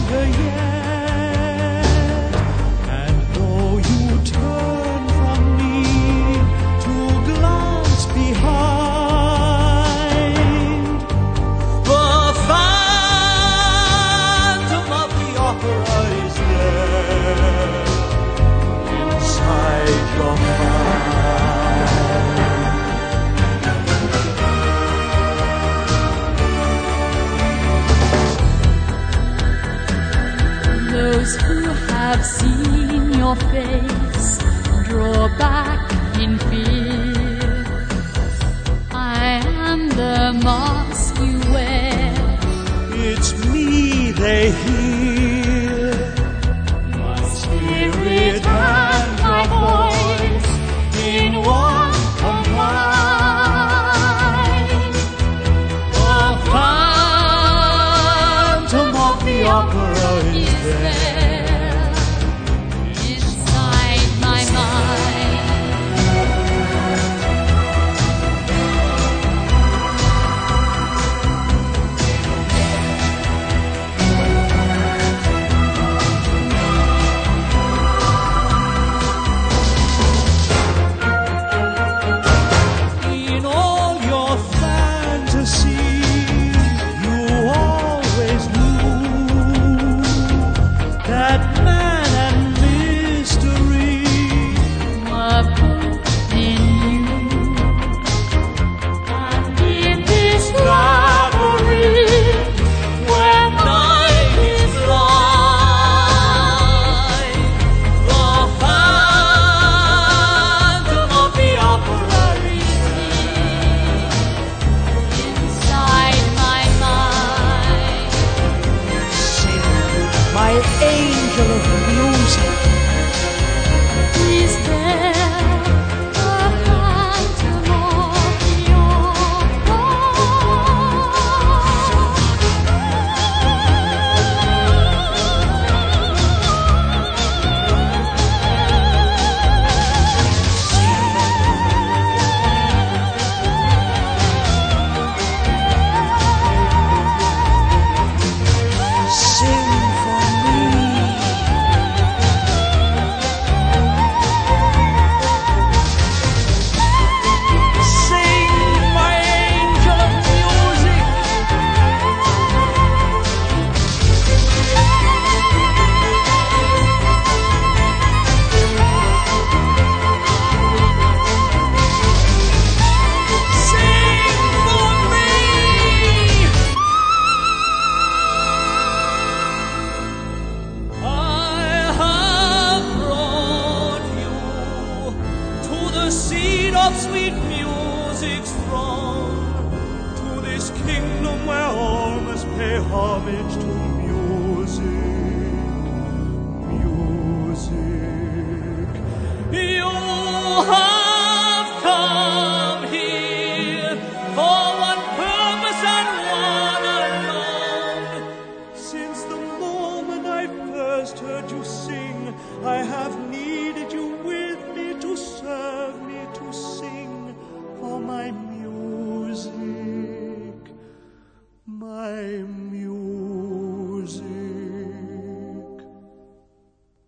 longer yet. And though you turn from me to glance behind, the phantom of the opera is there inside your mind. Those who have seen your face draw back in fear. I am the mask you wear. It's me they hear, my spirit and my voice in one combined. The phantom of the opera is there inside my mind. In all your fantasies, you always knew that man and mystery Were both in you, and in this labyrinth where night is light, the phantom of the opera is inside my mind. sing, my angel of music. Is there a phantom of the Sing for me. Sing, my angel of music. Sing for me. I have brought you to the seat of sweet music's throne, to this kingdom where all must pay homage to music, music. You have come here for one purpose and one alone. Since the moment I first heard you sing, I have needed